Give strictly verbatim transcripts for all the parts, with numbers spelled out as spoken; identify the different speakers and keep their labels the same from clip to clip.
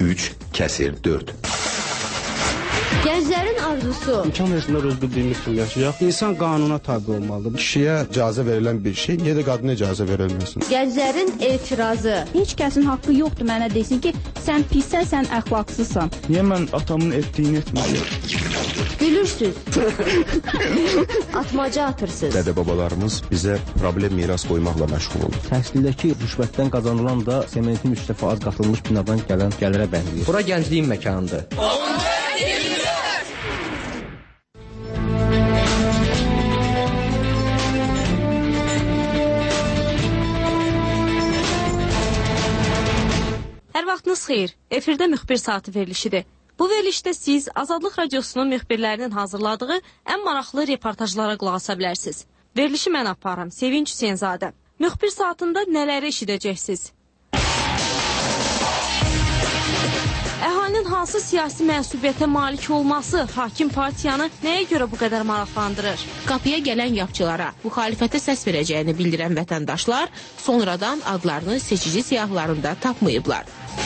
Speaker 1: üç, kəsir dörd.
Speaker 2: Gənclərin arzusu.
Speaker 3: İmkan versinlər öz bildiyimiz kimi yaşayaq. İnsan qanuna tabi olmalıdır.
Speaker 4: Kişiyə icazə verilən bir şey, niyə də qadına icazə verilməsin?
Speaker 2: Gənclərin etirazı.
Speaker 5: Heç kəsin haqqı yoxdur mənə desin ki, sən pissən, sən əxlaqsızsan.
Speaker 3: Niyə mən atamın etdiyini etməliyim?
Speaker 2: Gülürsüz. Atmaca atırsınız.
Speaker 4: Dədə-babalarımız bizə problem miras qoymaqla məşğul olur.
Speaker 6: Təhsildəki rüşvətdən qazanılan da sementin üç dəfə az qatılmış binadan gələn gəlirə bənzəyir.
Speaker 7: Bura gəncliyin məkanıdır.
Speaker 8: Hər vaxtınız xeyir. Efirdə müxbir saatı verilişidir. Bu verilişdə siz Azadlıq Radiosunun müxbirlərinin hazırladığı ən maraqlı reportajlara qulaq asa bilərsiniz. Verilişi mən aparım, Sevinç Hüseynzadə. Müxbir saatında nələri eşidəcəksiniz? Əhalinin hansı siyasi mənsubiyyətə malik olması hakim partiyanı nəyə görə bu qədər maraqlandırır?
Speaker 9: Qapıya gələn yapçılara müxalifətə səs verəcəyini bildirən vətəndaşlar sonradan adlarını seçici siyahılarında tapmayıblar.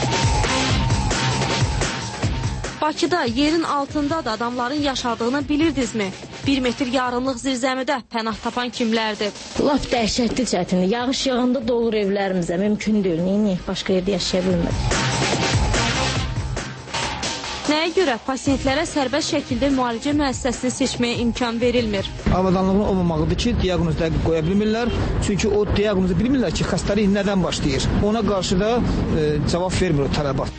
Speaker 8: Bakıda yerin altında da adamların yaşadığını bilirdinizmi? Bir metr yarımlıq zirzəmidə pənah tapan kimlərdir?
Speaker 10: Lap dəhşətli çətinlik. Yağış yağanda dolur evlərimizə. Mümkün deyil. Neyini? Başqa yerdə yaşaya bilmədik.
Speaker 8: Nəyə görə pasientlərə sərbəst şəkildə müalicə müəssisəsini seçməyə imkan verilmir?
Speaker 11: Avadanlığın olmamağıdır ki, diaqnoz dəqiq qoya bilmirlər. Çünki o diaqnozu bilmirlər ki, xəstəlik nədən başlayır. Ona qarşı da e, cavab vermir o tələbat.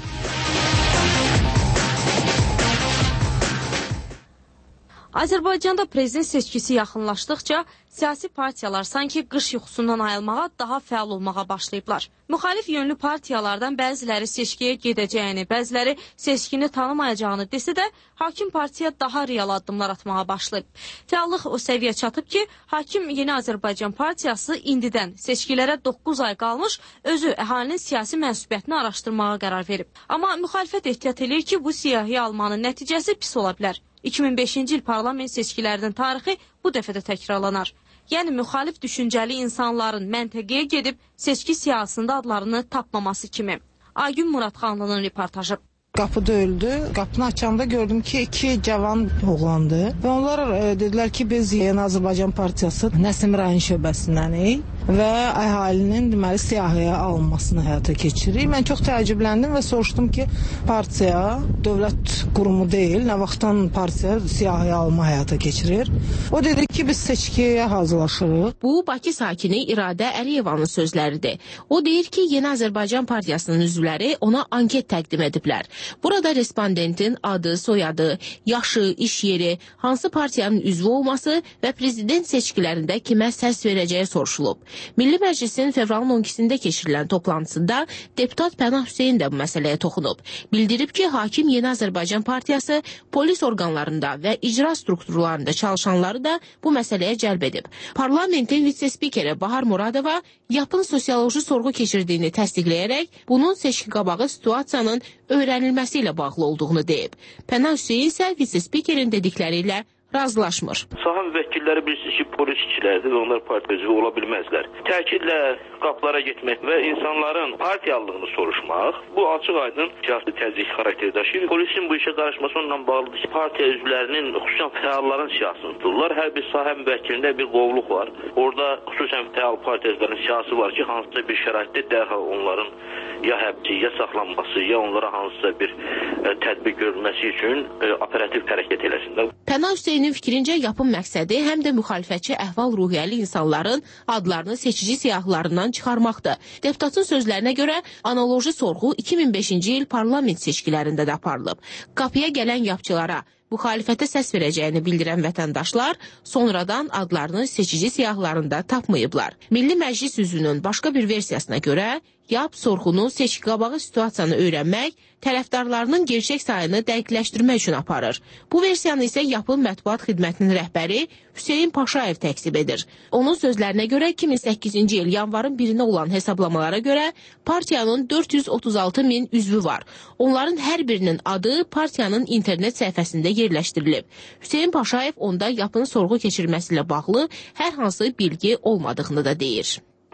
Speaker 8: Azərbaycanda prezident seçkisi yaxınlaşdıqca siyasi partiyalar sanki qış yuxusundan ayılmağa, daha fəal olmağa başlayıblar. Müxalif yönlü partiyalardan bəziləri seçkiyə gedəcəyini, bəziləri seçkini tanımayacağını desə də, hakim partiya daha real addımlar atmağa başlayıb. Fəallıq o səviyyə çatıb ki, hakim Yeni Azərbaycan partiyası indidən seçkilərə doqquz ay qalmış özü əhalinin siyasi mənsubiyyətini araşdırmağa qərar verib. Amma müxalifət ehtiyat edir ki, bu siyahı almanın nəticəsi pis ola bilər. iki min beşinci il parlament seçkilərinin tarixi bu dəfə də təkrarlanar. Yəni, müxalif düşüncəli insanların məntəqəyə gedib seçki siyasında adlarını tapmaması kimi. Aygün Muradxanlının reportajı.
Speaker 12: Qapı döyüldü. Qapını açanda gördüm ki, iki cavan oğlandı. Və onlar e, dedilər ki, biz Yeni Azərbaycan Partiyası Nəsimi rayon şöbəsindənik və əhalinin deməli siyahıya alınmasını həyata keçiririk. Mən çox təəccübləndim və soruşdum ki, partiya dövlət qurumu deyil, nə vaxtdan partiya siyahıya alma həyata keçirir. O dedi ki, biz seçkiyə hazırlaşırıq.
Speaker 9: Bu, Bakı sakini İradə Əliyevanın sözləridir. O deyir ki, Yeni Azərbaycan Partiyasının üzvləri ona anket təqdim ediblər. Burada respondentin adı, soyadı, yaşı, iş yeri, hansı partiyanın üzvü olması və prezident seçkilərində kimə səs verəcəyi soruşulub. Milli Məclisin fevralın on ikisində keçirilən toplantısında deputat Pənah Hüseyn də bu məsələyə toxunub. Bildirib ki, hakim Yeni Azərbaycan Partiyası polis orqanlarında və icra strukturlarında çalışanları da bu məsələyə cəlb edib. Parlamentin vitse-spikeri Bahar Muradova yapın sosioloji sorğu keçirdiyini təsdiqləyərək bunun seçki qabağı situasiyanın öyrənilməsi ilə bağlı olduğunu deyib. Pənah Hüseyn isə vitse-spikerin dedikləri ilə razılaşmır.
Speaker 13: Saha müvəkkilləri bilirsiniz ki, polis işçilərdir və onlar partiya üzvü ola bilməzlər. Təkidlə qapılara getmək və insanların partiyalılığını soruşmaq, bu açıq-aydın siyasi təzyiq xarakteri daşıyır. Polisin bu işə qarışması onunla bağlıdır ki, partiya üzvlərinin, xüsusən fəalların siyasını tuturlar. Hər bir sahə müvəkkilində bir qovluq var. Orada xüsusən fəal partiya üzvlərinin siyasi var ki, hansısa bir şəraitdə dərhal onların ya həbsi, ya saxlanması, ya onlara hansısa bir e, tədbir görülməsi üçün e, operativ hərəkət eləsinlər.
Speaker 9: Pənah Hüseynin fikrincə yapım məqsədi həm də müxalifətçi əhval-ruhiyyəli insanların adlarını seçici siyahılarından çıxarmaqdır. Deputatın sözlərinə görə analoji sorğu iki min beşinci il parlament seçkilərində də aparılıb. Qapıya gələn yapçılara müxalifətə səs verəcəyini bildirən vətəndaşlar sonradan adlarını seçici siyahılarında tapmayıblar. Milli Məclis üzvünün başqa bir versiyasına görə yap sorğunu seçki qabağı situasiyanı öyrənmək, tərəfdarlarının gerçək sayını dəqiqləşdirmək üçün aparır. Bu versiyanı isə yapın mətbuat xidmətinin rəhbəri Hüseyin Paşayev təqsib edir. Onun sözlərinə görə iki min səkkizinci il yanvarın birinə olan hesablamalara görə partiyanın dörd yüz otuz altı min üzvü var. Onların hər birinin adı partiyanın internet səhifəsində yerləşdirilib. Hüseyin Paşayev onda yapın sorğu keçirməsi ilə bağlı hər hansı bilgi olmadığını da deyir.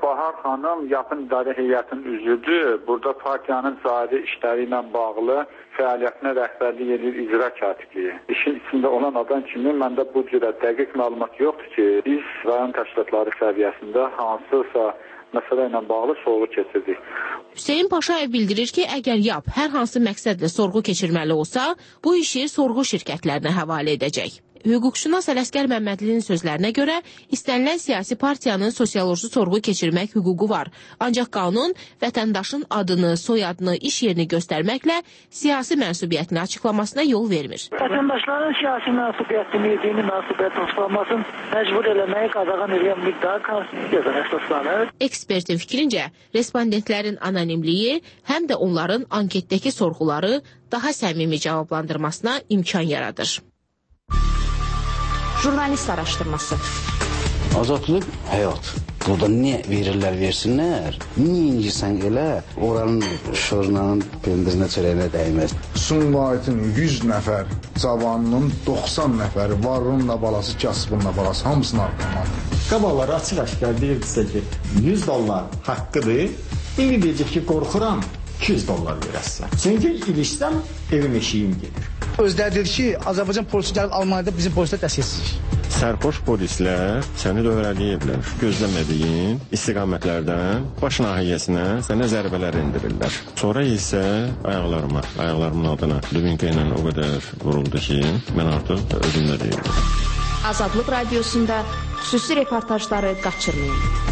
Speaker 1: Bahar xanım Yapın İdarə Heyətinin üzvüdür. Burada partiyanın cari işləri ilə bağlı fəaliyyətinə rəhbərlik edir icra katibliyi. İşin içində olan adam kimi məndə bu cürə dəqiq məlumat yoxdur ki, biz rayon təşkilatları səviyyəsində hansısa məsələ ilə bağlı sorğu keçirdik.
Speaker 9: Hüseyin Paşayev bildirir ki, əgər Y A P hər hansı məqsədlə sorğu keçirməli olsa, bu işi sorğu şirkətlərinə həvalə edəcək. Hüquqşünas Ələsgər Məmmədlinin sözlərinə görə istənilən siyasi partiyanın sosioloji sorğu keçirmək hüququ var. Ancaq qanun vətəndaşın adını, soyadını, iş yerini göstərməklə siyasi mənsubiyyətini açıqlamasına yol vermir.
Speaker 7: Vətəndaşların siyasi mənsubiyyətini, dini mənsubiyyətini açıqlamasını məcbur eləməyi qadağan edən müddəa konstitusiyada əsaslanır.
Speaker 9: Ekspertin fikrincə, respondentlərin anonimliyi həm də onların anketdəki sorğuları daha səmimi cavablandırmasına imkan yaradır.
Speaker 2: Jurnalist araşdırması.
Speaker 3: Azadlıq həyat. Burada nə verirlər versinlər, niyə incirsən elə, oranın şorunanın pendirinə çörəyinə dəyməz.
Speaker 14: Sumqayıtın yüz nəfər cavanının doxsan nəfəri varınla balası, kasıbınla balası hamısını arqamadı.
Speaker 15: Qabaqları açıq-aşkar deyirdisə ki, yüz dollar haqqıdır, indi deyəcək ki, qorxuram, iki yüz dollar verəsən. Çünki ilişsəm, evim eşiyim gedir.
Speaker 11: Özləri dedi ki, Azərbaycan polisi gəlib Almaniyada bizim polislər dəstəksizlik.
Speaker 16: Sərxoş polislər səni dövrələyirlər. Gözləmədiyin istiqamətlərdən baş nahiyyəsinə sənə zərbələr endirirlər. Sonra isə ayaqlarıma, ayaqlarımın adına Lübinka ilə o qədər vuruldu ki, mən artıq özümdə deyildim.
Speaker 2: Azadlıq Radiosunda xüsusi reportajları qaçırmayın.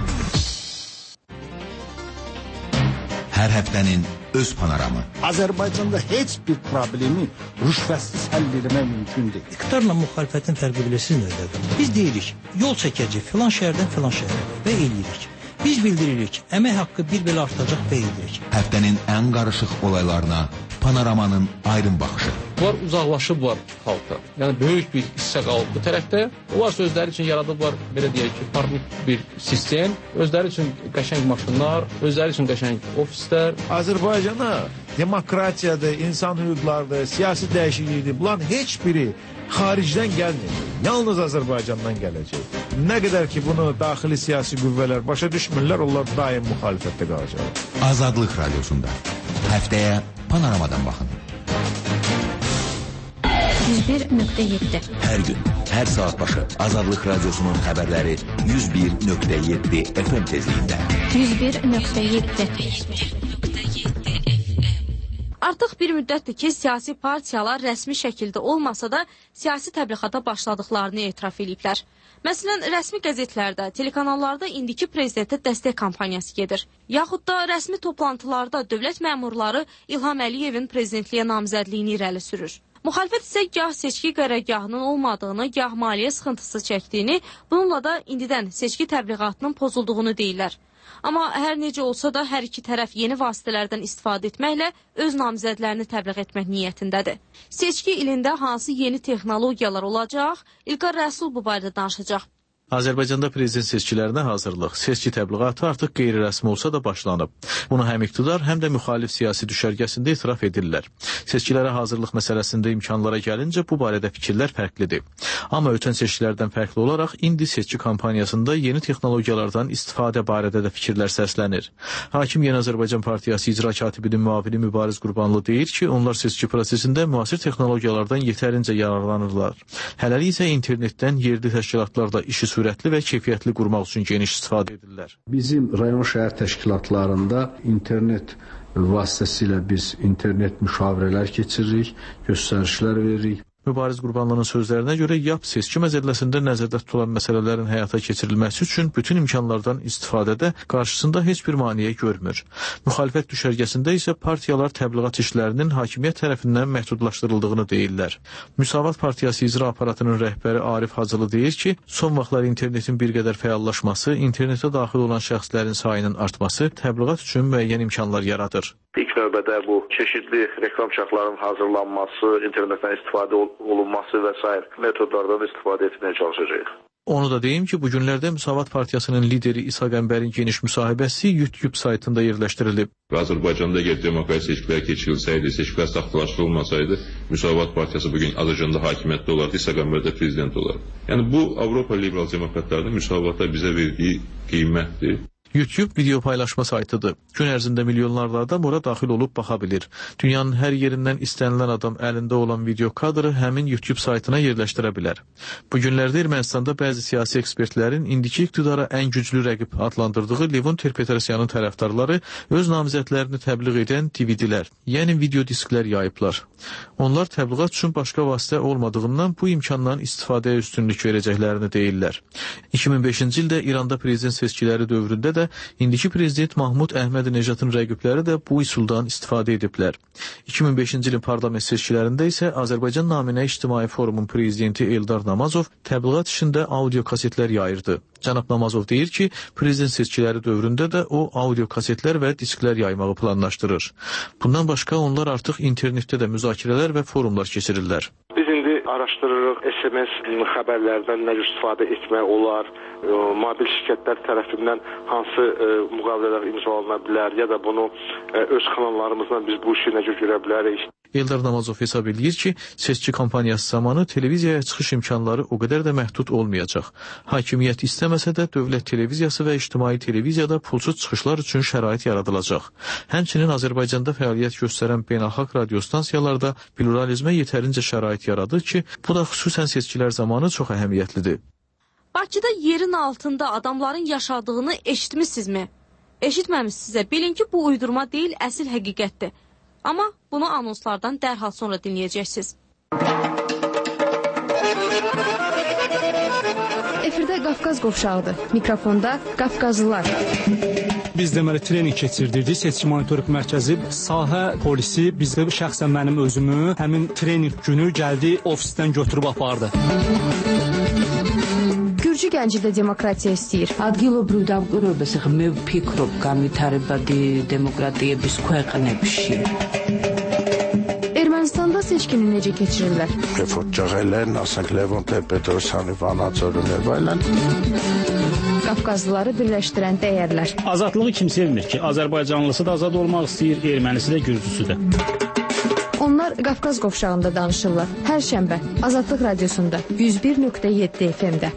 Speaker 17: Hər həftənin öz panoramı.
Speaker 18: Azərbaycanda heç bir problemi rüşvətsiz həll etmək mümkün deyil.
Speaker 19: İqtidarla müxalifətin fərqi bilirsiniz nədir? Biz deyirik, yol çəkəcək filan şəhərdən filan şəhərə və eləyirik. Biz bildiririk, əmək haqqı bir belə artacaq və eləyirik.
Speaker 17: Həftənin ən qarışıq olaylarına panoramanın ayrım baxışı.
Speaker 20: Bunlar uzaqlaşıblar xalqdan. Yəni böyük bir hissə qalıb bu tərəfdə. Onlar özləri üçün yaradıblar, belə deyək ki, parlaq bir sistem, özləri üçün qəşəng maşınlar, özləri üçün qəşəng ofislər.
Speaker 21: Azərbaycana demokratiyadır, insan hüquqlarıdır, siyasi dəyişiklikdir. Bunların heç biri xaricdən gəlmir. Yalnız Azərbaycandan gələcək. Nə qədər ki bunu daxili siyasi qüvvələr başa düşmürlər, onlar daim müxalifətdə qalacaq.
Speaker 17: Azadlıq Radiosunda həftəyə panoramadan baxın.
Speaker 5: yüz bir nöqtə yeddi.
Speaker 17: Hər gün, hər saat başı Azadlıq Radiosunun xəbərləri yüz bir nöqtə yeddi F M tezliyində.
Speaker 5: yüz bir nöqtə yeddi.
Speaker 8: Artıq bir müddətdir ki, siyasi partiyalar rəsmi şəkildə olmasa da siyasi təbliğata başladıqlarını etiraf ediblər. Məsələn, rəsmi qəzetlərdə, telekanallarda indiki prezidentə dəstək kampaniyası gedir. Yaxud da rəsmi toplantılarda dövlət məmurları İlham Əliyevin prezidentliyə namizədliyini irəli sürür. Müxalifət isə gah seçki qərargahının olmadığını, gah maliyyə sıxıntısı çəkdiyini, bununla da indidən seçki təbliğatının pozulduğunu deyirlər. Amma hər necə olsa da hər iki tərəf yeni vasitələrdən istifadə etməklə öz namizədlərini təbliğ etmək niyyətindədir. Seçki ilində hansı yeni texnologiyalar olacaq, İlqar Rəsul bu barədə danışacaq.
Speaker 22: Azərbaycanda prezident seçkilərinə hazırlıq, seçki təbliğatı artıq qeyri-rəsmi olsa da başlanıb. Bunu həm iqtidar, həm də müxalif siyasi düşərgəsində etiraf edirlər. Seçkilərə hazırlıq məsələsində imkanlara gəlincə bu barədə fikirlər fərqlidir. Amma ötən seçkilərdən fərqli olaraq indi seçki kampaniyasında yeni texnologiyalardan istifadə barədə də fikirlər səslənir. Hakim Yeni Azərbaycan Partiyası icra katibinin müavini Mübariz Qurbanlı deyir ki, onlar seçki prosesində müasir texnologiyalardan yetərincə yararlanırlar. Hələlik isə internetdən yerli təşkilatlarda işi sürətli və keyfiyyətli qurmaq üçün geniş istifadə edirlər.
Speaker 23: Bizim rayon şəhər təşkilatlarında internet vasitəsilə biz internet müşavirələr keçiririk, göstərişlər veririk.
Speaker 22: Mübariz Qurbanlının sözlərinə görə Y A P seçki məcəlləsində nəzərdə tutulan məsələlərin həyata keçirilməsi üçün bütün imkanlardan istifadədə qarşısında heç bir maneə görmür. Müxalifət düşərgəsində isə partiyalar təbliğat işlərinin hakimiyyət tərəfindən məhdudlaşdırıldığını deyirlər. Müsavat Partiyası icra aparatının rəhbəri Arif Hacılı deyir ki, son vaxtlar internetin bir qədər fəallaşması, internetə daxil olan şəxslərin sayının artması təbliğat üçün müəyyən imkanlar yaradır.
Speaker 13: İlk növbədə bu çeşidli reklam çarxlarının hazırlanması, internetdən istifadə olunması və s. metodlardan istifadə etməyə çalışacağıq.
Speaker 22: Onu da deyim ki, bu günlərdə Müsavat Partiyasının lideri İsa Qəmbərin geniş müsahibəsi YouTube saytında yerləşdirilib.
Speaker 24: Azərbaycanda əgər demokratik seçkilər keçirilsəydi, seçkilər saxtalaşdırılmasaydı, Müsavat Partiyası bugün Azərbaycanda hakimiyyətdə olardı, İsa Qəmbər də prezident olardı. Yəni bu Avropa liberal demokratlarının Müsavata bizə verdiyi qiymətdir.
Speaker 22: YouTube video paylaşma saytıdır. Gün ərzində milyonlarla adam ora daxil olub baxa bilir. Dünyanın hər yerindən istənilən adam əlində olan video kadrı həmin YouTube saytına yerləşdirə bilər. Bu günlərdə Ermənistanda bəzi siyasi ekspertlərin indiki iqtidara ən güclü rəqib adlandırdığı Levon Ter-Petrosyanın tərəfdarları öz namizədlərini təbliğ edən D V D-lər, yəni video disklər yayıblar. Onlar təbliğat üçün başqa vasitə olmadığından bu imkandan istifadəyə üstünlük verəcəklərini deyirlər. iki min beşinci ildə İranda prezident seçkiləri dövründə də indiki prezident Mahmud Əhməd-Necatın rəqibləri də bu üsuldan istifadə ediblər. iki min beşinci ilin parlament seçkilərində isə Azərbaycan Naminə İctimai Forumun prezidenti Eldar Namazov təbliğat işində audio kasetlər yayırdı. Cənab Namazov deyir ki, prezident seçkiləri dövründə də o audio kasetlər və disklər yaymağı planlaşdırır. Bundan başqa onlar artıq internetdə də müzakirələr və forumlar keçirirlər.
Speaker 4: Biz indi araşdırırıq S M S xəbərlərdən nə cür istifadə etmək olar, mobil şirkətlər tərəfindən hansı e, müqavilələr imzalana bilər ya da bunu e, öz kanallarımızdan biz bu işi necə görə bilərik.
Speaker 22: Eldar Namazov hesab edir ki, seçki kampaniyası zamanı televiziyaya çıxış imkanları o qədər də məhdud olmayacaq. Hakimiyyət istəməsə də dövlət televiziyası və ictimai televiziyada pulsuz çıxışlar üçün şərait yaradılacaq. Həmçinin Azərbaycanda fəaliyyət göstərən beynəlxalq radiostansiyalarda pluralizmə yetərincə şərait yaradır ki, bu da xüsusən seçkilər zamanı çox əhəmiyyətlidir.
Speaker 8: Bakıda yerin altında adamların yaşadığını eşitmişsizmi? Eşitməmişsinizsə, bilin ki, bu uydurma deyil, əsl həqiqətdir. Amma bunu anonslardan dərhal sonra dinləyəcəksiniz.
Speaker 2: Efirdə Qafqaz qovşağıdır. Mikrofonda Qafqazlılar.
Speaker 6: Biz deməli trening keçirdirdik. Seçki monitorinq mərkəzi, sahə polisi bizdə şəxsən mənim özümü həmin trening günü gəldi ofisdən götürüb apardı.
Speaker 2: Gürcü gənci də demokratiya istəyir.
Speaker 10: ადგილობრივ დამკვირვებელს მე ვფიქრობ განვითარებადი დემოკრატიების ქვეყნებში.
Speaker 2: Ermənistanda seçkini necə keçirirlər?
Speaker 3: Refoçaqələn, ասենք Levon Ter-Petrosyani Vanaçorun evələn.
Speaker 2: Qafqazlıları birləşdirən dəyərlər.
Speaker 12: Azadlığı kim sevmir ki? Azərbaycanlısı da azad olmaq istəyir, ermənisi də, gürcüsü də.
Speaker 2: Onlar Qafqaz qovşağında danışırlar. Hər şənbə Azadlıq Radiosunda yüz bir nöqtə yeddi F M-də.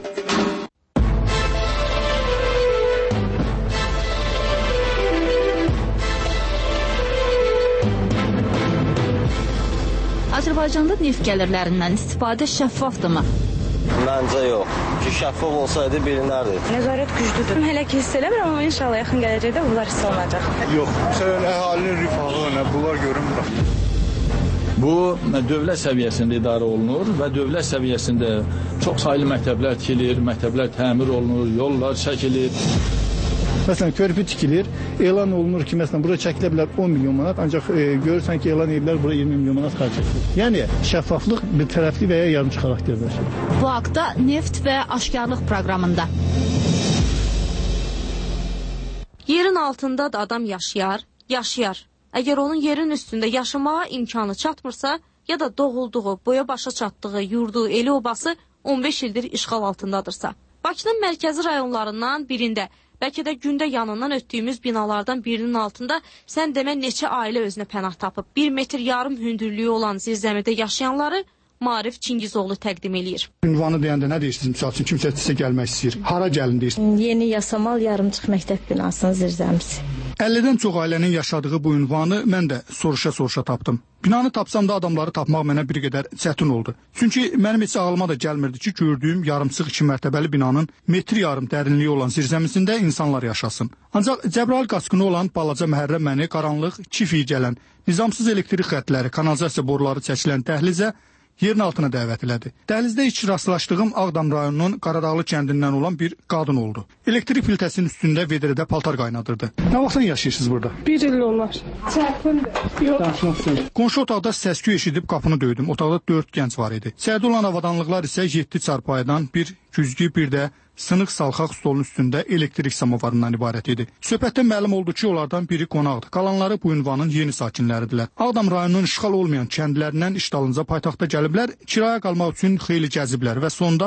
Speaker 5: Azərbaycanda neft gəlirlərindən istifadə şəffafdırmı?
Speaker 25: Məncə yox. Ki şəffaf olsaydı bilinərdi.
Speaker 26: Nəzarət güclüdür. Hələ ki hiss eləmirəm, amma inşallah yaxın gələcəkdə bunlar hiss olunacaq.
Speaker 27: Yox, məsələn, əhalinin rifahı, bunlar görünmür.
Speaker 20: Bu, dövlət səviyyəsində idarə olunur və dövlət səviyyəsində çox saylı məktəblər tikilir, məktəblər təmir olunur, yollar çəkilir.
Speaker 27: Məsələn, körpü tikilir, elan olunur ki, məsələn, bura çəkilə bilər on milyon manat, ancaq e, görürsən ki, elan edilər, bura iyirmi milyon manat xərc edilir. Yəni, şəffaflıq bir tərəfli və ya yarımçı xarakterdir.
Speaker 5: Bu haqda Neft və Aşkarlıq proqramında.
Speaker 8: Yerin altında da adam yaşayar, yaşayar. Əgər onun yerin üstündə yaşamağa imkanı çatmırsa, ya da doğulduğu, boya başa çatdığı, yurdu, eli obası on beş ildir işğal altındadırsa. Bakının mərkəzi rayonlarından birində, bəlkə də gündə yanından ötdüyümüz binalardan birinin altında sən demə neçə ailə özünə pənah tapıb. Bir metr yarım hündürlüyü olan zirzəmidə yaşayanları Maarif Çingizoğlu təqdim eləyir.
Speaker 27: Ünvanı deyəndə nə deyirsiniz? Misal üçün kimsə sizə gəlmək istəyir. Hara gəlin deyirsiniz?
Speaker 26: Yeni Yasamal yarımçıq məktəb binasının zirzəmisi.
Speaker 27: əllidən çox ailənin yaşadığı bu ünvanı mən də soruşa-soruşa tapdım. Binanı tapsam da adamları tapmaq mənə bir qədər çətin oldu. Çünki mənim heç ağlıma da gəlmirdi ki, gördüyüm yarımçıq iki mərtəbəli binanın metri yarım dərinliyi olan zirzəmisində insanlar yaşasın. Ancaq Cəbrayıl qaçqını olan balaca məhərrə məni qaranlıq, çifiyi gələn, nizamsız elektrik xəttləri, kanalizasiya boruları çəkilən dəhlizə yerin altına dəvət elədi. Dəhlizdə ilk rastlaşdığım Ağdam rayonunun Qaradağlı kəndindən olan bir qadın oldu. Elektrik filtəsinin üstündə vedrədə paltar qaynadırdı. Nə vaxtdan yaşayırsınız burada?
Speaker 26: Bir il olar. Çətindir. Yox.
Speaker 27: Qonşu otaqda səs-küy eşidib qapını döydüm. Otaqda dörd gənc var idi. Sərdə olan avadanlıqlar isə yeddi çarpayıdan bir güzgü, bir də sınıq salxaq stolun üstündə elektrik samovarından ibarət idi. Söhbətdən məlum oldu ki, onlardan biri qonaqdır. Qalanları bu ünvanın yeni sakinləridirlər. Ağdam rayonunun işğal olmayan kəndlərindən iş dalınca paytaxta gəliblər, kirayə qalmaq üçün xeyli gəziblər və sonda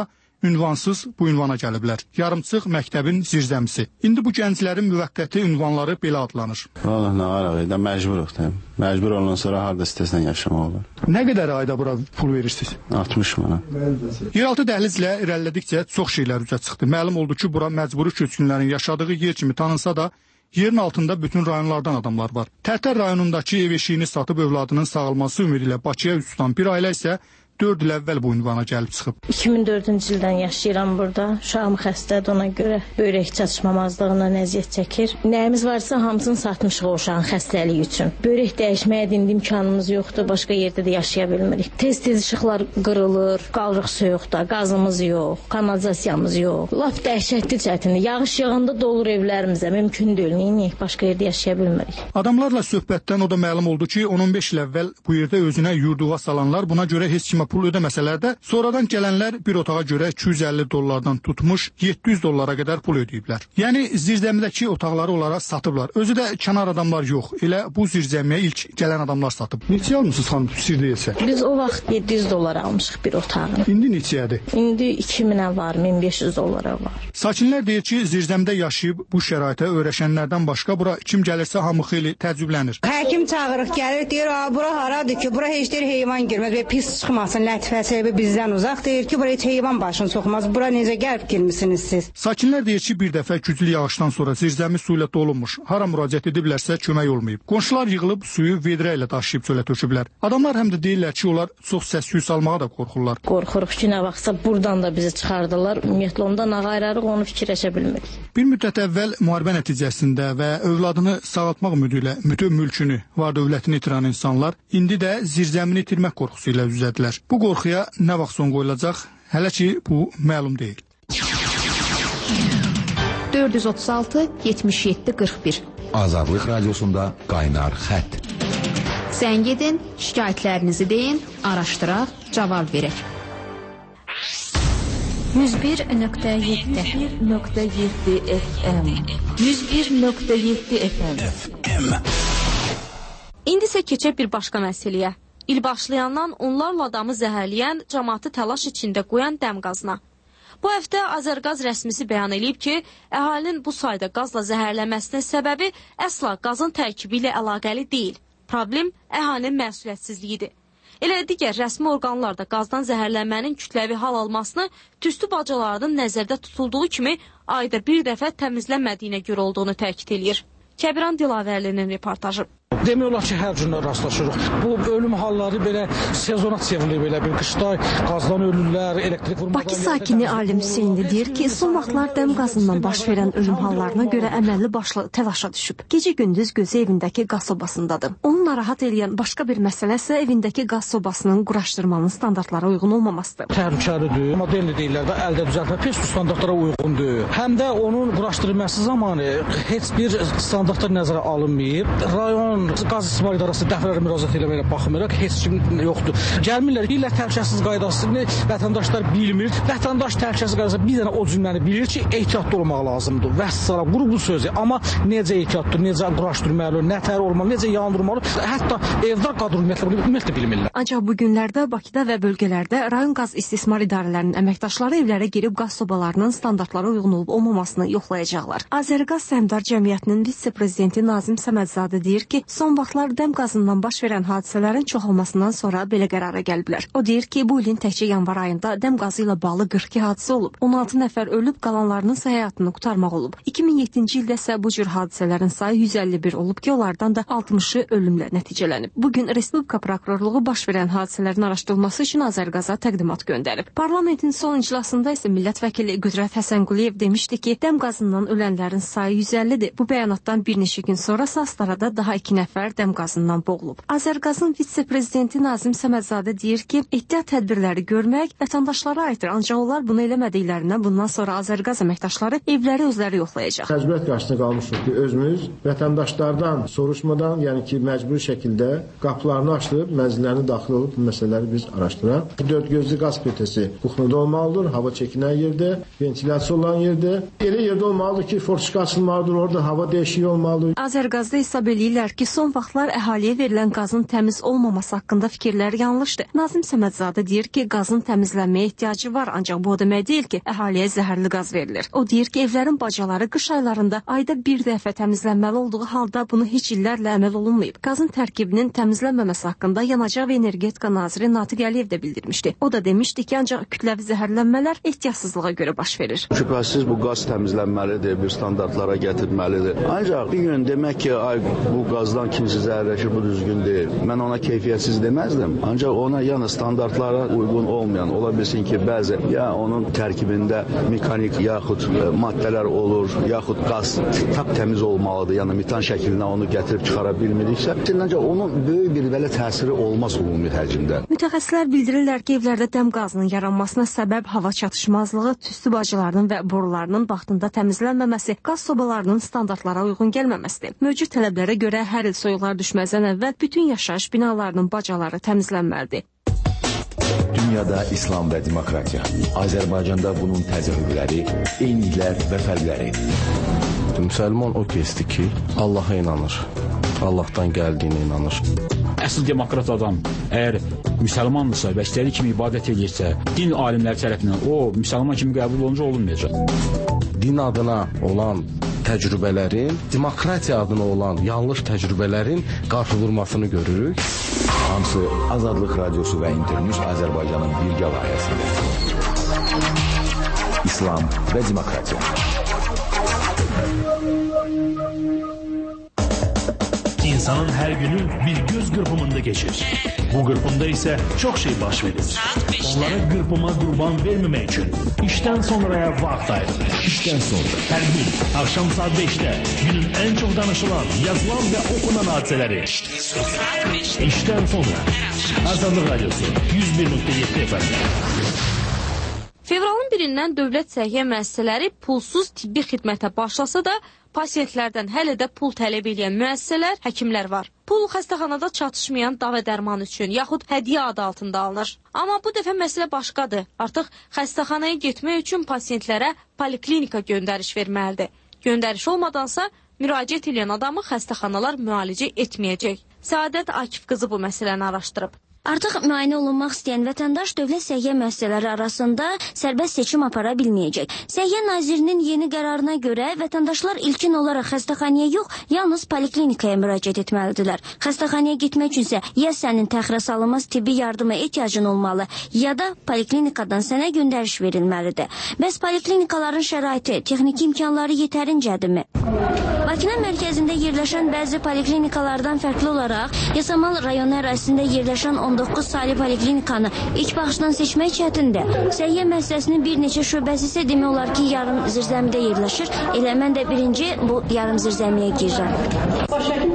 Speaker 27: ünvansız bu ünvana gəliblər. Yarımçıq məktəbin zirzəmisi. İndi bu gənclərin müvəqqəti ünvanları belə adlanır.
Speaker 3: Vallahi nə araq edə məcburuq da. Məcbur ondan sonra harda istəsən yaşamaq olar.
Speaker 27: Nə qədər ayda bura pul verirsiniz?
Speaker 3: altmış manat.
Speaker 27: Yeraltı dəhlizlə irəlilədikcə çox şeylər üzə çıxdı. Məlum oldu ki, bura məcburi köçkünlərin yaşadığı yer kimi tanınsa da, yerin altında bütün rayonlardan adamlar var. Tərtər rayonundakı ev eşiyini satıb övladının sağalması ümidi ilə Bakıya üz tutan bir ailə isə dörd il əvvəl bu ünvana gəlib çıxıb.
Speaker 1: iki min dördüncü ildən yaşayıram burada. Uşağım xəstədir, ona görə böyrək çatışmamazlığından əziyyət çəkir. Nəyimiz varsa hamısını satmışıq o uşağın xəstəliyi üçün. Böyrək dəyişməyə dindi imkanımız yoxdur, başqa yerdə də yaşaya bilmirik. Tez-tez işıqlar qırılır, qalırıq soyuqda, qazımız yox, kanalizasiyamız yox. Lap dəhşətli çətindir. Yağış yağanda dolur evlərimizə, mümkün deyil. Neyini başqa yerdə yaşaya bilmirik.
Speaker 27: Adamlarla söhbətdən o da məlum oldu ki, on on beş il əvvəl bu yerdə özünə yurduğa salanlar buna görə heç kimə pul ödəməsələr də, sonradan gələnlər bir otağa görə iki yüz əlli dollardan tutmuş yeddi yüz dollara qədər pul ödəyiblər. Yəni zirzəmidəki otaqları onlara satıblar. Özü də kənar adamlar yox. Elə bu zirzəmiyə ilk gələn adamlar satıb. Neçə almısınız xanım sir deyilsə?
Speaker 1: Biz o vaxt yeddi yüz dollar almışıq bir otağını.
Speaker 27: İndi neçədir?
Speaker 1: İndi iki minə var, min beş yüz dollara var.
Speaker 27: Sakinlər deyir ki, zirzəmdə yaşayıb bu şəraitə öyrəşənlərdən başqa bura kim gəlirsə hamı xeyli təəccüblənir.
Speaker 7: Həkim çağırıq gəlir, deyir, "Bura haradır ki, bura heç deyir heyvan girməz və pis çıxmasın." Lətifə səbəbi bizdən uzaq deyir ki, bura heç heyvan başını soxmaz. Bura necə gəlib girmisiniz siz?
Speaker 27: Sakinlər deyir ki, bir dəfə güclü yağışdan sonra zirzəmi su ilə dolunmuş. Hara müraciət ediblərsə kömək olmayıb. Qonşular yığılıb suyu vedrə ilə daşıyıb çölə töküblər. Adamlar həm də deyirlər ki, onlar çox səs-küy salmağa da qorxurlar.
Speaker 1: Qorxuruq ki, nə vaxtsa buradan da bizi çıxardılar. Ümumiyyətlə ondan ağayrarıq, onu fikirləşə bilmirik.
Speaker 27: Bir müddət əvvəl müharibə nəticəsində və övladını sağaltmaq ümidi ilə bütün mülkünü, var-dövlətini itirən insanlar indi də zirzəmini itirmək qorxusu ilə üzədilər. Bu qorxuya nə vaxt son qoyulacaq, hələ ki bu məlum deyil.
Speaker 2: dörd yüz otuz altı yetmiş yeddi qırx bir
Speaker 17: Azadlıq Radiosunda qaynar xətt.
Speaker 2: Zəng edin, şikayətlərinizi deyin, araşdıraq, cavab verək.
Speaker 9: yüz bir nöqtə yeddi nöqtə yeddi F M yüz bir nöqtə yeddi F M.
Speaker 8: İndi isə keçək bir başqa məsələyə. İl başlayandan onlarla adamı zəhərləyən, cəmaatı təlaş içində qoyan dəm qazına. Bu həftə Azərqaz rəsmisi bəyan edib ki, əhalinin bu sayda qazla zəhərlənməsinin səbəbi əsla qazın tərkibi ilə əlaqəli deyil. Problem əhalinin məsuliyyətsizliyidir. Elə digər rəsmi orqanlar da qazdan zəhərlənmənin kütləvi hal almasını tüstü bacalarının nəzərdə tutulduğu kimi ayda bir dəfə təmizlənmədiyinə görə olduğunu təkid edir. Kəbiran Dilavərlinin reportajı.
Speaker 11: Demək olar ki, hər gün rastlaşırıq. Bu ölüm halları belə sezona çevrilir, belə bir qışda qazdan ölürlər, elektrik vurmadan...
Speaker 14: Bakı sakini Alim Hüseyni deyir ki, son vaxtlar dəm qazından baş verən ölüm hallarına görə əməlli başlı təlaşa düşüb. Gecə-gündüz gözü evindəki qaz sobasındadır. Onu narahat edən başqa bir məsələ isə evindəki qaz sobasının quraşdırmanın standartlara uyğun olmamasıdır.
Speaker 11: Təhlükəlidir, modelli deyirlər də, əldə düzəltmə pes standartlara uyğundur. Həm də onun quraşdırılması zamanı heç bir standartlar nəzərə alınmayıb. Rayon Qaz İstismar İdarəsi dəfələrlə müraciət eləməklə baxmayaraq heç kim yoxdur. Gəlmirlər, deyirlər təhlükəsiz qaydasını vətəndaşlar bilmir. Vətəndaş təhlükəsiz qaydası bir dənə o cümləni bilir ki, ehtiyatlı olmaq lazımdır. Vəssalam, quru bu sözü. Amma necə ehtiyatlı, necə quraşdırmalı, nətər olmalı, necə yandırmalı, hətta evdar qadr ümumiyyətlə bilmirlər.
Speaker 14: Ancaq bu günlərdə Bakıda və bölgələrdə rayon qaz istismar idarələrinin əməkdaşları evlərə girib qaz sobalarının standartlara uyğun olub olmamasını yoxlayacaqlar. Azərqaz Səhmdar Cəmiyyətinin vitse-prezidenti Nazim Səmədzadə deyir ki, son vaxtlar dəm qazından baş verən hadisələrin çoxalmasından sonra belə qərara gəliblər. O deyir ki, bu ilin təkcə yanvar ayında dəm qazı ilə bağlı qırx iki hadisə olub. on altı nəfər ölüb, qalanlarının həyatını qurtarmaq olub. iki min yeddinci ildə isə bu cür hadisələrin sayı yüz əlli bir olub ki, onlardan da altmışı ölümlə nəticələnib. Bugün Respublika Prokurorluğu baş verən hadisələrin araşdırılması üçün Azərqaza təqdimat göndərib. Parlamentin son iclasında isə millət vəkili Qüdrət Həsənquliyev demişdi ki, dəm qazından ölənlərin sayı yüz əllidir. Bu bəyanatdan bir neçə gün sonra Astarada daha iki nəfər dəm qazından boğulub. Azərqazın vitse-prezidenti Nazim Səmədzadə deyir ki, ehtiyat tədbirləri görmək vətəndaşlara aiddir, ancaq onlar bunu eləmədiklərindən bundan sonra Azərqaz əməkdaşları evləri özləri yoxlayacaq.
Speaker 15: Məcburiyyət qarşısında qalmışıq ki, özümüz vətəndaşlardan soruşmadan, yəni ki, məcburi şəkildə qapılarını açdırıb, mənzillərini daxil olub bu məsələləri biz araşdıraq. Dörd gözlü qaz plitəsi buxunada olmalıdır, hava çəkinən yerdə, ventilyasiya olan yerdə. Elə yerdə olmalıdır ki, forçuka açılmalıdır, orada hava dəyişiyi olmalıdır.
Speaker 14: Azərqazda hesab eləyirlər ki, son son vaxtlar əhaliyə verilən qazın təmiz olmaması haqqında fikirlər yanlışdır. Nazim Səmədzadə deyir ki, qazın təmizlənməyə ehtiyacı var, ancaq bu o demək deyil ki, əhaliyə zəhərli qaz verilir. O deyir ki, evlərin bacaları qış aylarında ayda bir dəfə təmizlənməli olduğu halda bunu heç illərlə əməl olunmayıb. Qazın tərkibinin təmizlənməməsi haqqında Yanacaq və Energetika naziri Natiq Əliyev də bildirmişdi. O da demişdi ki, ancaq kütləvi zəhərlənmələr ehtiyatsızlığa görə baş verir.
Speaker 13: Şübhəsiz bu qaz təmizlənməlidir, bir standartlara gətirməlidir. Ancaq bir gün demək ki, ay bu qazdan kimisi zəhərləşir, bu düzgün deyil. Mən ona keyfiyyətsiz deməzdim. Ancaq ona yəni standartlara uyğun olmayan, ola bilsin ki, bəzi ya onun tərkibində mekanik yaxud maddələr olur, yaxud qaz tap təmiz olmalıdır. Yəni metan şəklinə onu gətirib çıxara bilmiriksə, ancaq onun böyük bir belə təsiri olmaz ümumi həcmdə.
Speaker 14: Mütəxəssislər bildirirlər ki, evlərdə dəm qazının yaranmasına səbəb hava çatışmazlığı, tüstü bacılarının və borularının vaxtında təmizlənməməsi, qaz sobalarının standartlara uyğun gəlməməsidir. Mövcud tələblərə görə hər il soyuqlar düşməzdən əvvəl bütün yaşayış binalarının bacaları təmizlənməlidir.
Speaker 17: Dünyada İslam və demokratiya. Azərbaycanda bunun təzahürləri, eyniliklər və fərqləri.
Speaker 16: Müsəlman o kəsdir ki, Allaha inanır. Allahdan gəldiyinə inanır.
Speaker 12: Əsl demokrat adam əgər müsəlmandırsa və istədiyi kimi ibadət edirsə, din alimləri tərəfindən o müsəlman kimi qəbul olunca olunmayacaq.
Speaker 16: Din adına olan təcrübələrin, demokratiya adına olan yanlış təcrübələrin qarşı vurmasını görürük.
Speaker 17: Hamısı Azadlıq Radiosu və İnternews Azərbaycanın birgə layihəsində. İslam və demokratiya.
Speaker 18: İnsanın her günü bir göz kırpımında geçir. Bu kırpımda ise çok şey baş verir. Onlara kırpıma kurban vermemek için işten sonraya vakit ayrılır.
Speaker 17: İşten sonra.
Speaker 18: Her gün akşam saat beşte günün en çok danışılan, yazılan ve okunan hadiseleri. İşten sonra. Azadlıq Radiosu yüz bir nöqtə yeddi F M.
Speaker 8: Fevralın birindən dövlət səhiyyə müəssisələri pulsuz tibbi xidmətə başlasa da, pasientlərdən hələ də pul tələb edən müəssisələr, həkimlər var. Pul xəstəxanada çatışmayan dava dərman üçün, yaxud hədiyyə adı altında alınır. Amma bu dəfə məsələ başqadır. Artıq xəstəxanaya getmək üçün pasientlərə poliklinika göndəriş verməlidir. Göndəriş olmadansa, müraciət edən adamı xəstəxanalar müalicə etməyəcək. Səadət Akif qızı bu məsələni araşdırıb.
Speaker 19: Artıq müayinə olunmaq istəyən vətəndaş dövlət səhiyyə müəssisələri arasında sərbəst seçim apara bilməyəcək. Səhiyyə nazirinin yeni qərarına görə vətəndaşlar ilkin olaraq xəstəxanaya yox, yalnız poliklinikaya müraciət etməlidirlər. Xəstəxanaya getmək üçünsə ya sənin təxirə salınmaz tibbi yardıma ehtiyacın olmalı, ya da poliklinikadan sənə göndəriş verilməlidir. Bəs poliklinikaların şəraiti, texniki imkanları yetərincədirmi? Bakının mərkəzində yerləşən bəzi poliklinikalardan fərqli olaraq Yasamal rayonu ərazisində yerləşən on doqquz saylı poliklinikanı ilk baxışdan seçmək çətindir. Səhiyyə müəssisəsinin bir neçə şöbəsi isə demək olar ki, yarım zirzəmidə yerləşir. Elə mən də birinci bu yarım zirzəmiyə girirəm.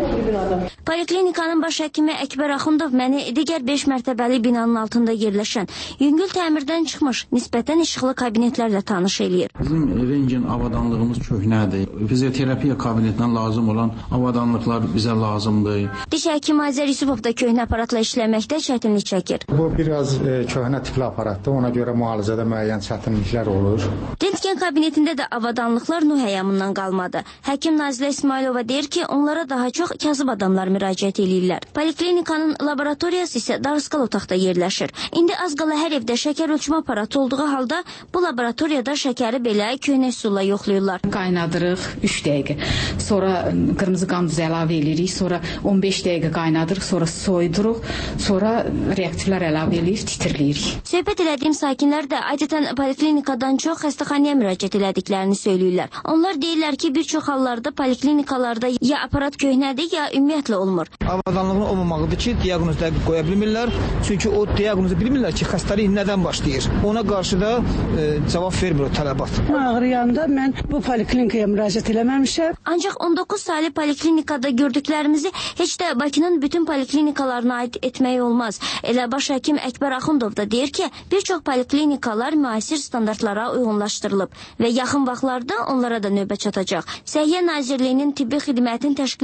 Speaker 19: Poliklinikanın baş həkimi Əkbər Axundov məni digər beş mərtəbəli binanın altında yerləşən, yüngül təmirdən çıxmış, nisbətən işıqlı kabinetlərlə tanış eləyir.
Speaker 16: Bizim rengin avadanlığımız köhnədir. Fizioterapiya kabinetinə lazım olan avadanlıqlar bizə lazımdır.
Speaker 19: Diş həkimi Azər Yusufov da köhnə aparatla işləməkdə çətinlik çəkir.
Speaker 21: Bu biraz e, köhnə tipli aparatdır. Ona görə müalicədə müəyyən çətinliklər olur.
Speaker 19: Rentgen kabinetində də avadanlıqlar Nuh həyamından qalmadı. Həkim Nazilə İsmailova deyir ki, onlara daha çox kasıb adamlar müraciət edirlər. Poliklinikanın laboratoriyası isə darıskal otaqda yerləşir. İndi az qala hər evdə şəkər ölçmə aparatı olduğu halda bu laboratoriyada şəkəri belə köhnə üsulla yoxlayırlar.
Speaker 23: Qaynadırıq üç dəqiqə. Sonra qırmızı qan duzı əlavə edirik. Sonra on beş dəqiqə qaynadırıq. Sonra soyuduruq. Sonra reaktivlər əlavə edib titirləyirik.
Speaker 19: Söhbət elədiyim sakinlər də adətən poliklinikadan çox xəstəxanaya müraciət elədiklərini söyləyirlər. Onlar deyirlər ki, bir çox hallarda poliklinikalarda ya aparat köhnədir, ya ümumiyyətlə olmur.
Speaker 24: Avadanlığın olmamağıdır ki, diaqnoz dəqiq qoya bilmirlər. Çünki o diaqnozu bilmirlər ki, xəstəlik nədən başlayır. Ona qarşı da e, cavab vermir o tələbat.
Speaker 28: Ağrıyanda mən bu poliklinikaya müraciət eləməmişəm.
Speaker 19: Ancaq on doqquz saylı poliklinikada gördüklərimizi heç də Bakının bütün poliklinikalarına aid etmək olmaz. Elə baş həkim Əkbər Axundov da deyir ki, bir çox poliklinikalar müasir standartlara uyğunlaşdırılıb və yaxın vaxtlarda onlara da növbə çatacaq. Səhiyyə Nazirliyinin tibbi xidmətin təşkil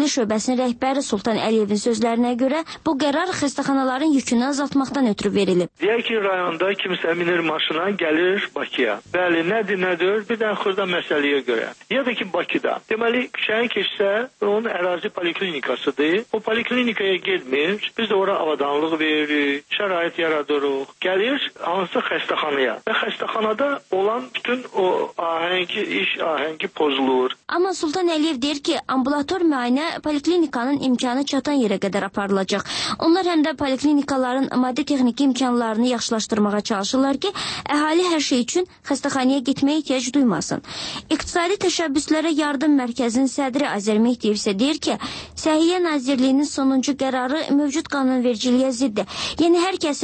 Speaker 19: daxili şöbəsinin rəhbəri Sultan Əliyevin sözlərinə görə bu qərar xəstəxanaların yükünü azaltmaqdan ötürü verilib.
Speaker 4: Deyək ki, rayonda kimsə minir maşına, gəlir Bakıya. Bəli, nədir, nədir? Bir dənə xırda məsələyə görə. Ya da ki, Bakıda. Deməli, şəhər keçsə, onun ərazi poliklinikasıdır. O poliklinikaya getmir. Biz də ora avadanlıq veririk, şərait yaradırıq. Gəlir hansı xəstəxanaya. Və xəstəxanada olan bütün o ahəngi, iş ahəngi pozulur.
Speaker 19: Amma Sultan Əliyev deyir ki, ambulator müayinə poliklinikanın imkanı çatan yerə qədər aparılacaq. Onlar həm də poliklinikaların maddi texniki imkanlarını yaxşılaşdırmağa çalışırlar ki, əhali hər şey üçün xəstəxanaya getməyə ehtiyac duymasın. İqtisadi təşəbbüslərə yardım mərkəzinin sədri Azər Mehdiyev isə deyir ki, Səhiyyə Nazirliyinin sonuncu qərarı mövcud qanunvericiliyə ziddir. Yəni hər kəsin